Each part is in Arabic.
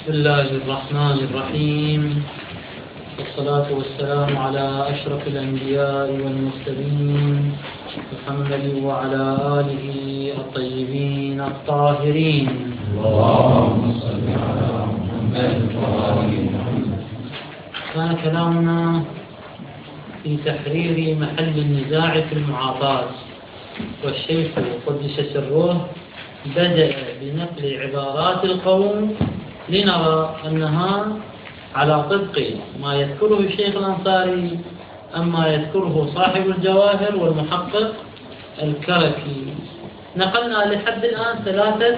بسم الله الرحمن الرحيم، والصلاة والسلام على أشرف الأنبياء والمرسلين محمد وعلى آله الطيبين الطاهرين. اللهم صل على محمد وآل محمد. كان كلامنا في تحرير محل النزاع في المعاطاة، والشيخ قدس سره بدأ بنقل عبارات القوم لنرى أنها على طبق ما يذكره الشيخ الأنصاري أما يذكره صاحب الجواهر والمحقق الكركي. نقلنا لحد الآن ثلاث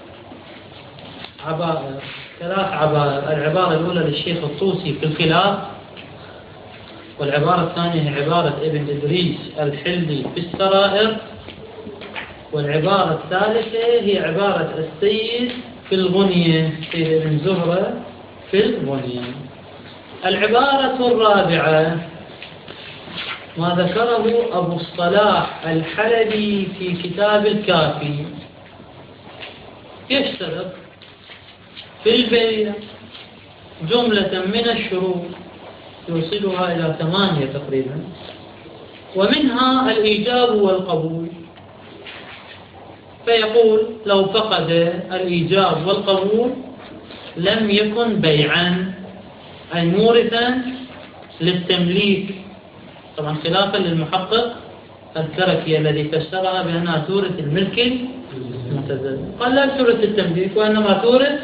عبارة. العبارة الأولى للشيخ الطوسي في الخلاف، والعبارة الثانية هي عبارة ابن إدريس الحلي في السرائر، والعبارة الثالثة هي عبارة السيد في الغنية، سيد ابن زهرة في الغنية. العبارة الرابعة ما ذكره أبو الصلاح الحلبي في كتاب الكافي، يشترط في البيع جملة من الشروط يوصلها إلى 8 تقريبا، ومنها الإيجاب والقبول. فيقول لو فقد الإيجاب والقبول لم يكن بيعا، أي مورثا للتمليك، طبعا خلافا للمحقق الكركي الذي فسرها بأنها تورث الملك المتزلج. قال لا تورث التمليك وإنما تورث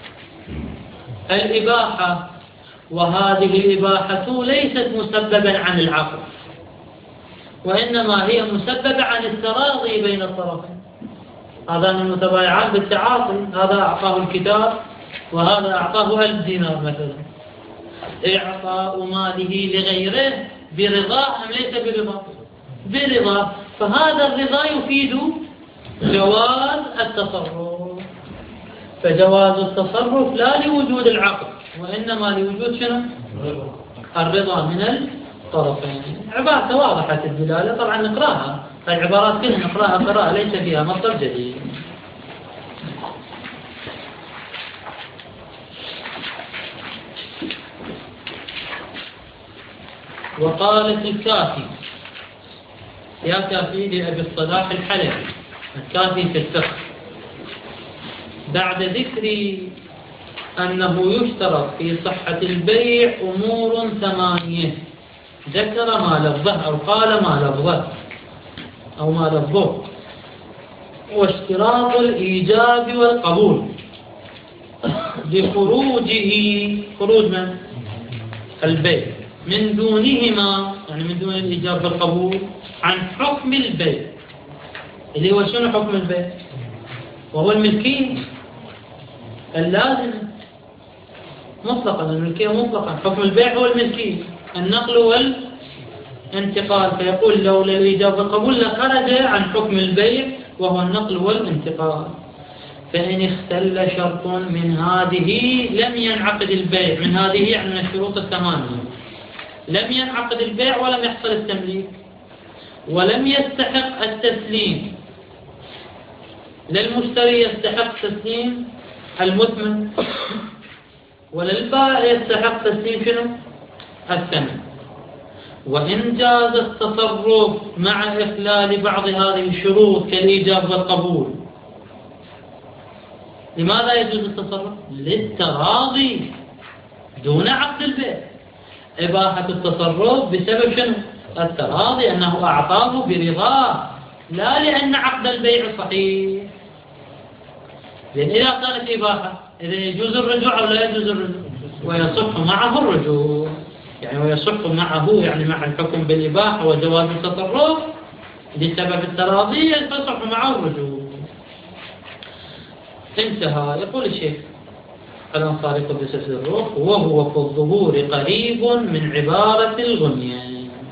الإباحة، وهذه الإباحة ليست مسببا عن العقد، وإنما هي مسببة عن التراضي بين الطرفين. هذا المتبايعات بالتعاطي، هذا أعطاه الكتاب وهذا أعطاه 1000 دينار مثلا، إعطاء ماله لغيره برضاه أم ليس برضاه؟ برضاه. فهذا الرضا يفيد جواز التصرف، فجواز التصرف لا لوجود العقد وإنما لوجود شنو؟ الرضا من الطرفين. عبارة واضحة الدلالة، طبعا نقراها، العبارات كلها نقراها قراءة ليس فيها مطلب جديد. وقال في الكافي، يا كافي لأبي الصلاح الحلبي، الكافي في الفقه، بعد ذكر أنه يشترط في صحة البيع أمور 8، ذكر ما لفظه أو قال ما لفظه أو ما لفظه، واشتراط الإيجاب والقبول بخروجه، خروج من البيع من دونهما، يعني من دون الإيجاب والقبول، عن حكم البيع اللي هو شنو حكم البيع؟ وهو الملكية اللازم مطلقا، الملكية مطلقا، حكم البيع هو الملكية، النقل والانتقال. فيقول لولا الإيجاب والقبول لخرج عن حكم البيع وهو النقل والانتقال. فإن اختل شرط من هذه لم ينعقد البيع، من هذه يعني من الشروط 8، لم ينعقد البيع ولم يحصل التمليك ولم يستحق التسليم. للمشتري يستحق تسليم المثمن، وللبائع يستحق تسليم شنو؟ الثمن. وإن جاز التصرف مع إخلال بعض هذه الشروط كالإيجاب والقبول. لماذا يجوز التصرف؟ للتراضي دون عقد البيع. إباحة التصرف بسبب شنو؟ التراضي، أنه أعطاه برضاه، لا لأن عقد البيع صحيح. لأن إذا كانت إباحة، إذا يجوز الرجوع أو لا يجوز الرجوع؟ ويصح معه الرجوع، يعني ويصح معه يعني مع الحكم بالإباحة وجواز التصرف بسبب التراضي يصح معه الرجوع. انتهى. يقول الشيخ الأنصاري قدس سره: وهو في الظهور قريب من عبارة الغنية.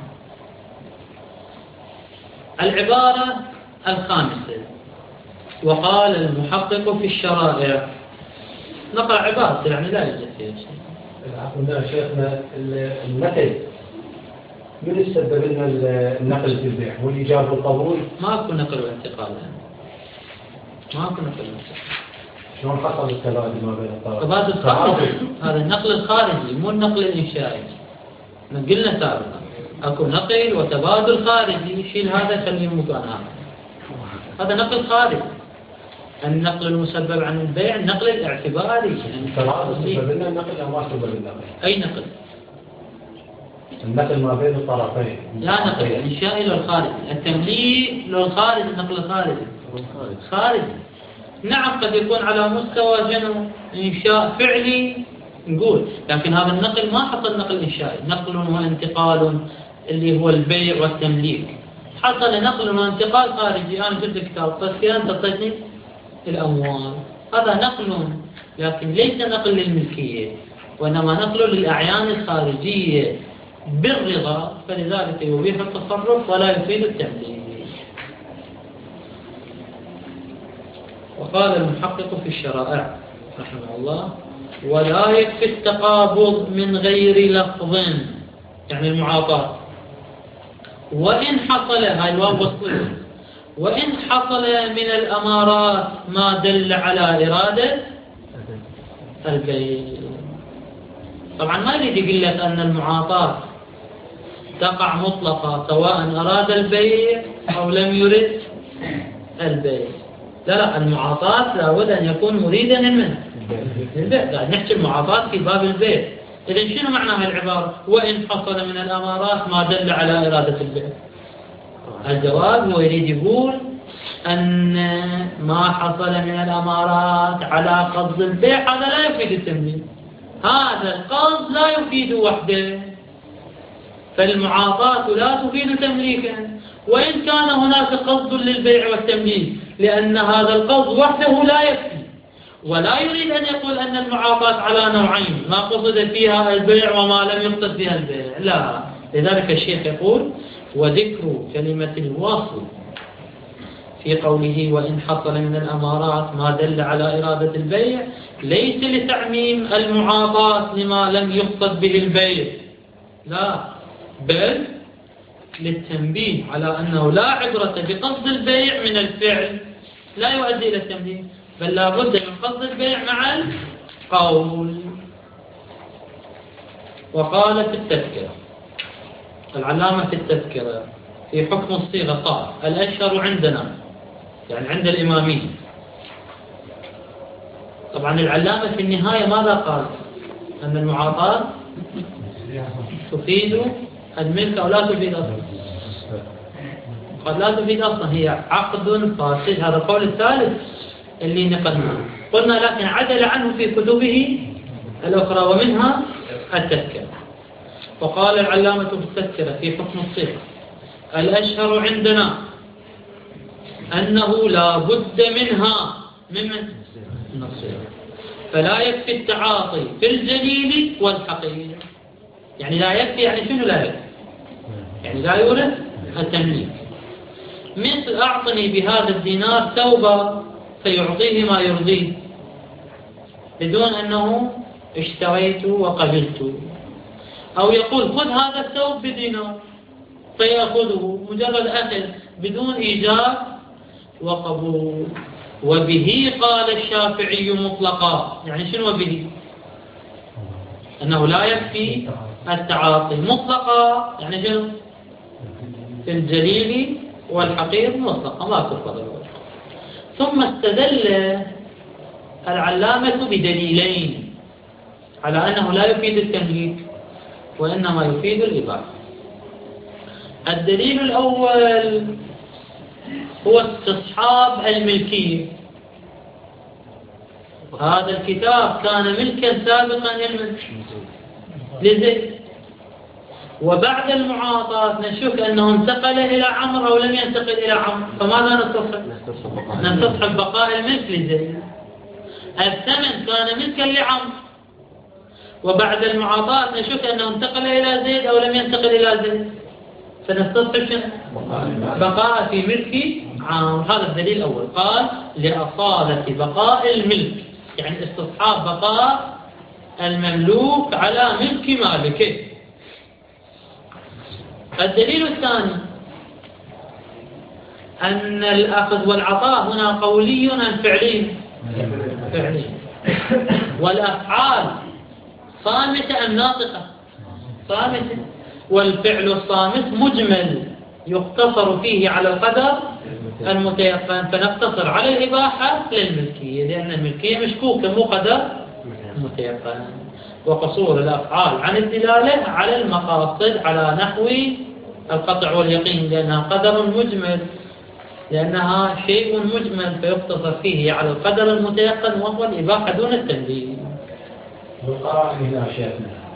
العبارة الخامسة: وقال المحقق في الشرائع. نقرأ عبارة يعني لا يوجد فيها شيء. عفوا شيخنا، المثل من السبب لنا النقل في البيع والإيجاب والقبول؟ ماكو نقل وانتقال، ماكو نقل وانتقال. شلون حصل التبادل ما بين الطرفين؟ تبادل خارجي، هذا النقل الخارجي مو النقل الإنشائي. من قلنا سابقا أكو نقل وتبادل خارجي، يشيل هذا خليه مكان هذا نقل خارجي. النقل المسبب عن البيع النقل الاعتباري. سبب لنا النقل أو ما سبب النقل؟ أي نقل؟ النقل ما بين الطرفين. لا نقل الإنشائي للخارجي، التمليك للخارجي، النقل الخارجي خارجي. نعم قد يكون على مستوى جنو إنشاء فعلي نقول، لكن هذا النقل ما حصل نقل إنشائي، نقل وانتقال اللي هو البيع والتمليك. حصل نقل وانتقال خارجي، أنا جبت كتاب بس كذا أنت أعطيتني الأموال، هذا نقل لكن ليس نقل للملكية، وإنما نقل للأعيان الخارجية بالرضا، فلذلك يبيح التصرف ولا يفيد التمليك. وقال المحقق في الشرائع رحمه الله: ولا يكفي التقابض من غير لفظ، يعني المعاطاة، وإن حصل، هاي الواو والصلة، وإن حصل من الأمارات ما دل على إرادة البيع. طبعا ما يريد يقول لك أن المعاطاة تقع مطلقة سواء أراد البيع أو لم يرد البيع. لا، المعاطاة لابد أن يكون مريدا منه البيع. قاعد نحكي المعاطاة في باب البيع. إذن شنو معنى هالعبارة؟ وإن حصل من الأمارات ما دل على إرادة البيع. الجواب هو يريد يقول أن ما حصل من الأمارات على قصد البيع هذا لا يفيد التمليك، هذا القصد لا يفيد وحده، فالمعاطاة لا تفيد تمليكا وإن كان هناك قصد للبيع والتمليك، لأن هذا القصد وحده لا يكفي. ولا يريد أن يقول أن المعاطاة على نوعين، ما قصد فيها البيع وما لم يقصد فيها البيع، لا. لذلك الشيخ يقول: وذكر كلمة الوصل في قوله وإن حصل من الأمارات ما دل على إرادة البيع ليس لتعميم المعاطاة لما لم يقصد به البيع، لا، بل للتنبيه على أنه لا عبرة بقصد البيع من الفعل لا يؤدي إلى التمليك، بل لا بد من قصد البيع مع القول. وقال في التذكرة العلامة في التذكرة في حكم الصيغة قال: الأشهر عندنا، يعني عند الإمامين. طبعا العلامة في النهاية ماذا قال؟ أن المعاطاة تفيد الملك أو لا تفيد أصلا؟ قد لا تفيد أصلا، هي عقد فاسد. هذا القول الثالث اللي نقلناه، قلنا لكن عدل عنه في كتبه الأخرى ومنها التذكرة. وقال العلامة في التذكرة في حكم الصيغة: الأشهر عندنا أنه لا بد منها من الصيغة، فلا يكفي التعاطي في الجليل والحقير. يعني لا يكفي، يعني شنو لا يكفي؟ يعني لا يورث التمليك. مثل أعطني بهذا الدينار ثوبا فيعطيه ما يرضيه بدون أنه اشتريت وقبلت، أو يقول خذ هذا الثوب بدينار فيأخذه مجرد أخذ بدون إيجاب وقبول. وبه قال الشافعي مطلقا، يعني شنو به؟ أنه لا يكفي التعاطي مطلقا، يعني شنو؟ في الجليل والحقير مطلقا ما تفضل. ثم استدل العلامة بدليلين على أنه لا يفيد التمليك وإنما يفيد الإباحة. الدليل الأول هو استصحاب الملكية. هذا الكتاب كان ملكا سابقا لزيد، وبعد المعاطاة نشك أنه انتقل إلى عمرو أو لم ينتقل إلى عمرو، فماذا نستصحب بقاء الملك لزيد. الثمن كان ملكا لعمرو، وبعد المعاطاة نشك أنه انتقل إلى زيد أو لم ينتقل إلى زيد، فنستصحب بقاء في ملك عمرو. هذا الدليل الأول، قال لأصالة بقاء الملك، يعني استصحاب بقاء المملوك على ملك مالكه. الدليل الثاني أن الأخذ والعطاء هنا قولي أم فعلي؟ فعلية. والأفعال صامتة أم ناطقة؟ صامتة. والفعل الصامت مجمل يقتصر فيه على القدر المتيقن، فنقتصر على الإباحة للملكية لأن الملكية مشكوكة مو قدر متيقن. وقصور الأفعال عن الدلالة على المقاصد على نحو القطع واليقين لأنها قدر مجمل، لأنها شيء مجمل فيقتصر فيه على القدر المتيقن وهو الإباحة دون التنبيه. والقرائن هنا أشياء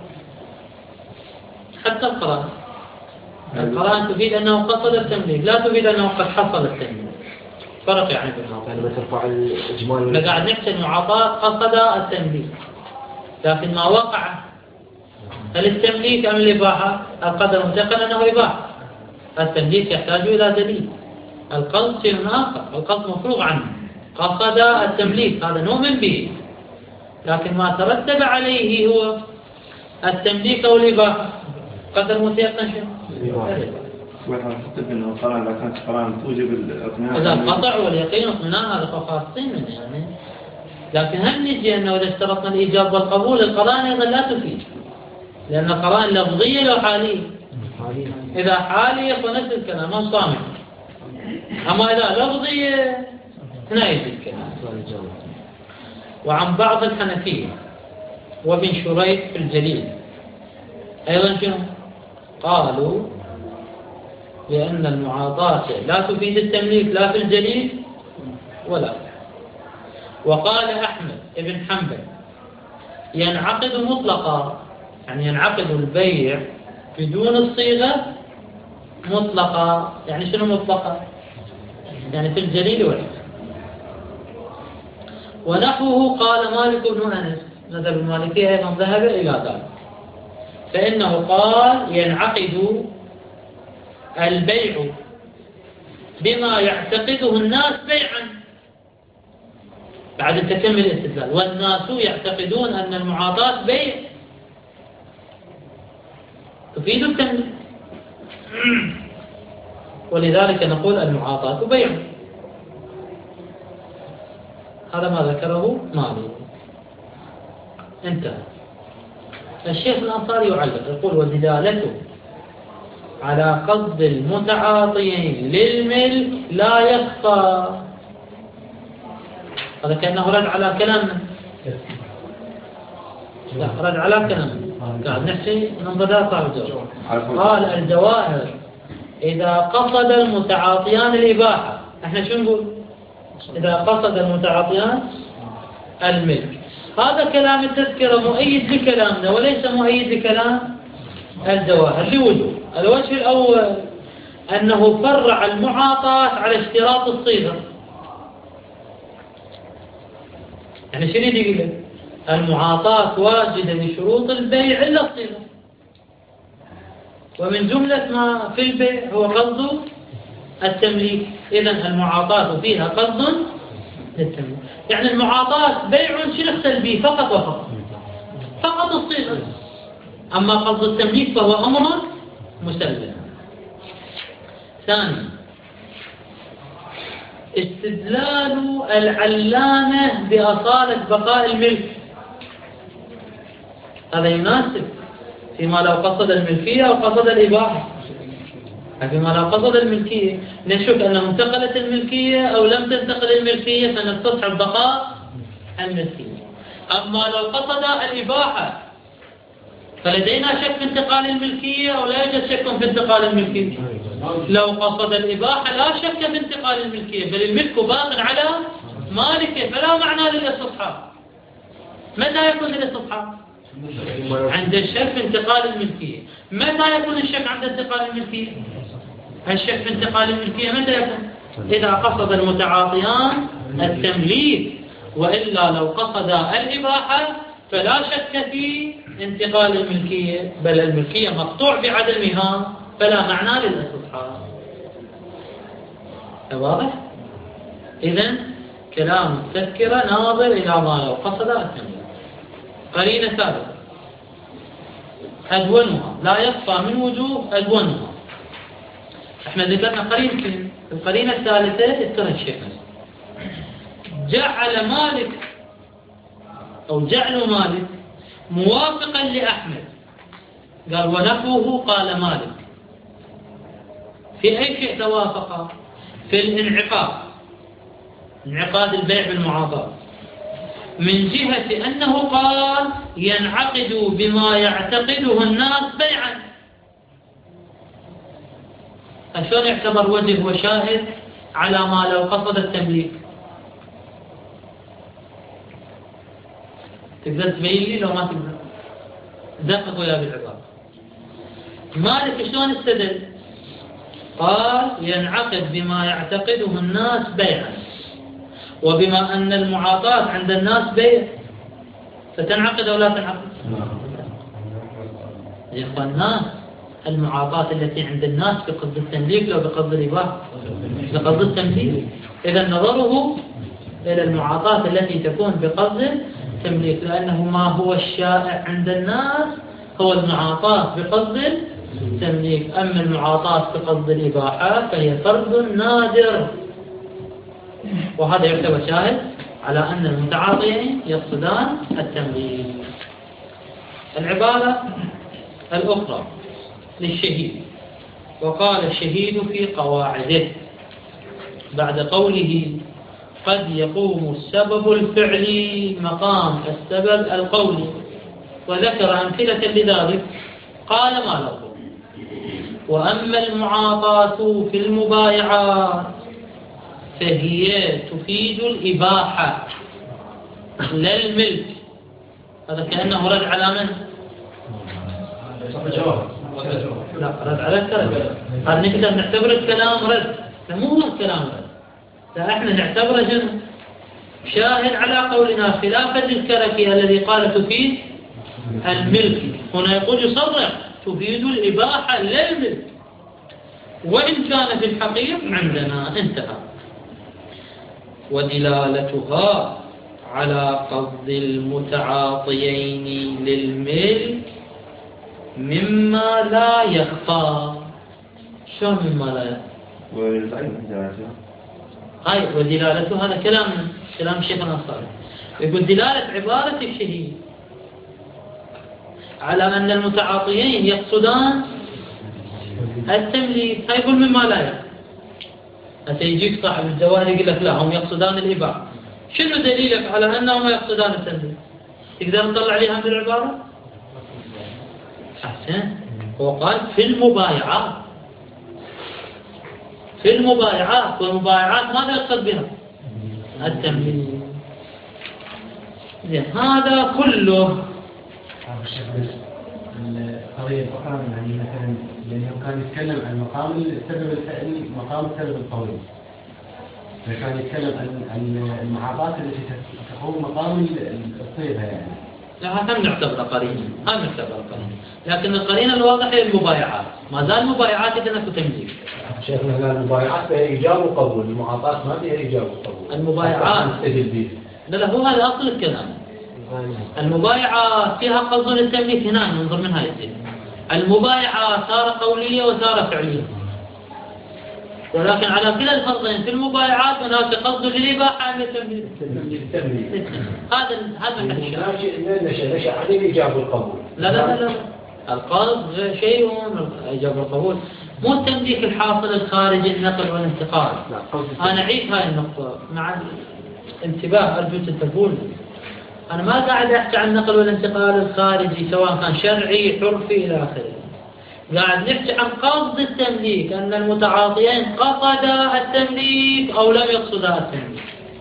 حتى القرائن تفيد أنه قصد التمليك لا تفيد أنه قد حصل التمليك. فرق يعني بالنظر. يعني ما ترفع الإجمال فقاعد نحسن معاطاة قصد التمليك لكن ما وقع هل التمليك أم الإباحة؟ القدر المتيقن أنه إباحة. التمليك يحتاج إلى دليل. القصد شيء آخر، القصد مفروغ عنه. قصد التمليك هذا نؤمن به، لكن ما ترتب عليه هو التمليك أو الإباحة. قدر متيقن شيء وحسب أنه القرآن لا كانت القرآن توجب الإطمئنان. إذا القطع واليقين واطمئنان هذا خاصين منه يعني. لكن هل نجي أنه إذا اشترطنا الإيجاب والقبول القرائن أيضا لا تفيد، لأن القرائن لفظية لو حالية. إذا حالية فنفس الكلام ما صامت، أما إذا لفظية نايد الكلام. وعن بعض الحنفية وابن شريح في الجليل أيضا شنو؟ قالوا لأن المعاطاة لا تفيد التمليك لا في الجليل ولا في. وقال أحمد بن حنبل ينعقد مطلقا، يعني ينعقد البيع بدون الصيغة مطلقا. يعني شنو مطلقا؟ يعني في الجليل والحسن. ونحوه قال مالك بن أنس، مذهب المالكية أيضا ذهب إلى ذلك، فإنه قال ينعقد البيع بما يعتقده الناس بيعا بعد تكمل الاستدلال. والناس يعتقدون أن المعاطاة بيع تفيد التمليك، ولذلك نقول المعاطاة بيع. هذا ما ذكره مالك. انتهى. الشيخ الأنصاري يعلق يقول ودلالته على قصد المتعاطيين للملك لا يخفى. هذا كأنه رد على كلامنا. لا رد على كلامنا. قاعد نحكي ننظر لا صعب الجواب. قال الجواهر إذا قصد المتعاطيان الإباحة، احنا شو نقول؟ إذا قصد المتعاطيان الملك. هذا كلام التذكرة مؤيد لكلامنا وليس مؤيد لكلام الجواهر لوجوه. الوجه الأول أنه فرع المعاطاة على اشتراط الصيغة. يعني شنو يقول لك؟ المعاطاة واجدة بشروط البيع إلا الصيغة، ومن جملة ما في البيع هو قصد التمليك. إذن المعاطاة فيها قصد للتمليك. يعني المعاطاة بيع شنو السلبي فقط وفقط، فقط الصيغة. أما قصد التمليك فهو أمر مسلم. ثانيا استدلال العلامة بأصالة بقاء الملك، هذا يناسب فيما لو قصد الملكية أو قصد الإباحة. فيما لو قصد الملكية نشك أنه انتقلت الملكية أو لم تنتقل الملكية فنستصحب بقاء الملكية. أما لو قصد الإباحة فلدينا شك في انتقال الملكية أو لا يوجد شك في انتقال الملكية. لو قصد الإباحة لا شك في انتقال الملكية، بل الملك باق على مالكه فلا معنى للاستصحاب. متى يكون الاستصحاب؟ عند الشك في انتقال الملكية. متى يكون الشك عند انتقال الملكية؟ الشك في انتقال الملكية متى يكون؟ إذا قصد المتعاطيان التمليك، وإلا لو قصد الإباحة فلا شك في انتقال الملكية، بل الملكية مقطوع بعدمها فلا معنى للاستصحاب. واضح؟ إذن كلام التذكرة ناظر إلى ما لو قصد التمليك. قرينة ثالثة أدونها لا يخفى من وجوه أدونها. احنا ذكرنا قرينتين، القرينة الثالثة اذكر الشيخ جعل مالك أو جعل مالك موافقا لأحمد، قال ونفوه قال مالك، في أي شيء توافق؟ في الانعقاد، انعقاد البيع بالمعاضاة، من جهة أنه قال ينعقد بما يعتقده الناس بيعا. شلون يعتبر وجه وشاهد على ما لو قصد التمليك؟ تقدر تبين لي لو ما تقدر؟ دقق ويا بالعبارة. مالك شلون استدل؟ قال ينعقد بما يعتقده الناس بيعا، وبما أن المعاطاة عند الناس بيع فتنعقد أو لا تنعقد؟ يا إخواننا المعاطاة التي عند الناس بقصد التمليك لو بقصد الإباحة؟ بقصد التمليك. إذا نظره إلى المعاطاة التي تكون بقصد التمليك، لأنه ما هو الشائع عند الناس هو المعاطاة بقصد التمليك، أما المعاطاة بقصد الإباحة فهي فرد نادر، وهذا يعتبر شاهد على أن المتعاطيين يقصدان التمليك. العبارة الأخرى للشهيد، وقال الشهيد في قواعده بعد قوله قد يقوم السبب الفعلي مقام السبب القولي، وذكر أمثلة لذلك، قال ما له وأما المعاطاة في المبايعات فهي تفيد الإباحة لا الملك. هذا كأنه رد على من؟ لا، رد على الكلام. هذا نقدر نعتبر الكلام رد، لا مو هو الكلام رد، لا احنا نعتبره جنس شاهد على قولنا خلافة الكركي الذي قال تفيد الملك. هنا يقول يصرح تفيد الإباحة لا الملك، وإن كان في الحقيقة عندنا انتهى. ودلالتها على قصد المتعاطيين للملك مما لا يخفى. شو مما لا يخفى؟ هاي ودلالته، هذا كلام الشيخ الأنصاري، يقول دلالة عبارة الشهيد على أن المتعاطيين يقصدان التمليك، هاي يقول مما لا يخفى. يجيك صاحب الجواهر يقول لك لا هم يقصدان الإباحة، شنو دليلك على أنهم يقصدان التمليك؟ تقدر نطلع عليها من العبارة؟ أحسن، هو قال في المبايعات، في المبايعات، والمبايعات ماذا يقصد بها؟ التمليك. هذا كله القضية الأخرى يعني مثلا لأنه كان يتكلم عن مقام السبب الفعلي مقام السبب القولي، فكان يتكلم عن المعاطاة التي تقوم مقام الصيغة يعني. لا هذا نعتبر قرينة، هذا نعتبر قرينة، لكن القرينة الواضحة هي المبايعات، ما زال المبايعات إذا أكو تمليك. شيخنا قال المبايعات فيها إيجاب وقبول، المعاطاة ما فيها إيجاب وقبول. المبايعات لا هو هذا أصل الكلام. المبايعة فيها قصد التمليك، هنا ننظر من هاي الدين. المبايعة صار قولية وصار فعلية، ولكن على كلا الفرضين في المبايعات هناك قصد للإباحة من التمليك. هذا نشأ عن الإيجاب والقبول. لا القصد شيء من الإيجاب والقبول، مو التمليك الحاصل الخارجي النقل والانتقال. أنا أعيد هاي النقطة مع الانتباه، أرجو تنتبهون. أنا ما قاعد أحكي عن النقل والانتقال الخارجي سواء كان شرعي حرفي إلى آخره، قاعد نحكي عن قصد التمليك، أن المتعاطيين قصدا التمليك أو لم يقصدا التمليك.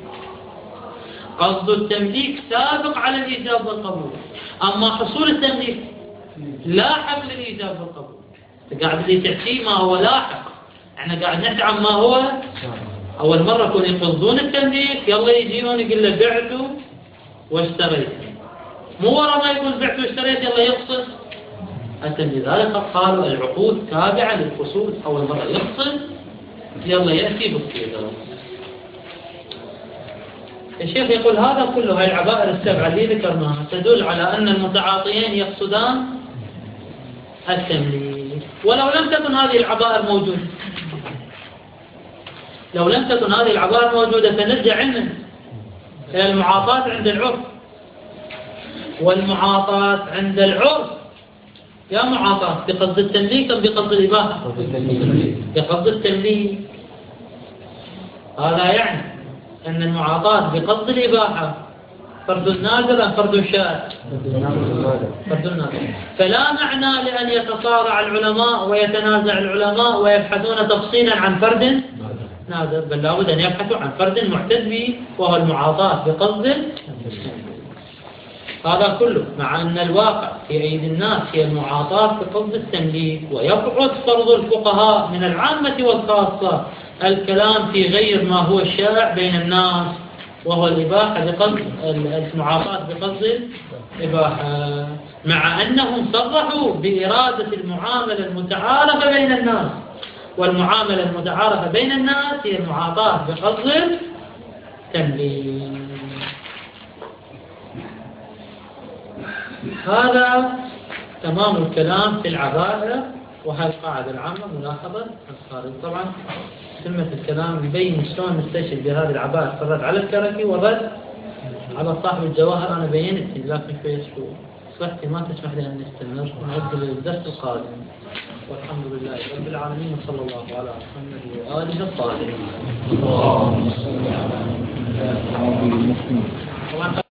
قصد التمليك سابق على الإيجاب والقبول، أما حصول التمليك لاحق للإيجاب والقبول. قاعد اللي تحكي ما هو لاحق، احنا قاعد نحكي عن ما هو أول مرة يكون يقصدون التمليك، يلا يجيون يقول له بعته واشتريت، مو ورا ما يقول بعت واشتريت يلا يقصد التمليك. لذلك قالوا العقود تابعة للفصول، أول مرة يقصد يلا يأتي بالصيغة. الشيخ يقول هذا كله، هاي العبائر السبعة اللي ذكرناها تدل على أن المتعاطيين يقصدان التمليك، ولو لم تكن هذه العبائر موجودة، لو لم تكن هذه العبائر موجودة فنرجع علما إلى المعاطاة عند العرف. والمعاطاة عند العرف يا معاطاة بقصد التمليك أم بقصد الإباحة؟ بقصد التمليك. هذا يعني أن المعاطاة بقصد الإباحة فرد نادر أم فرد شاذ؟ فرد نادر. فلا معنى لأن يتصارع العلماء ويتنازع العلماء ويبحثون تفصيلا عن فرد نادر، بل لابد أن يبحثوا عن فرد معتد به وهو المعاطاة بقصد. هذا كله مع أن الواقع في أيدي الناس هي المعاطاة بقصد التمليك، ويبعد فرض الفقهاء من العامة والخاصة الكلام في غير ما هو الشائع بين الناس وهو الإباحة بقصد المعاطاة بقصد الإباحة، مع أنهم صرحوا بإرادة المعاملة المتعارفة بين الناس، والمعاملة المتعارفة بين الناس هي المعاطاة بقصد التمليك. هذا تمام الكلام في العبائر، وهذه القاعدة العامة ملاحظة الخارج. طبعا كلمة الكلام يبين شلون نستشهد بهذه العبائر في الرد على الكركي والرد على صاحب الجواهر. أنا بينت لكن شوية صحتي ما تسمح لي أن نستمر، ونعد للدرس القادم. والحمد لله رب العالمين، وصلى الله على محمد وآله الطاهرين.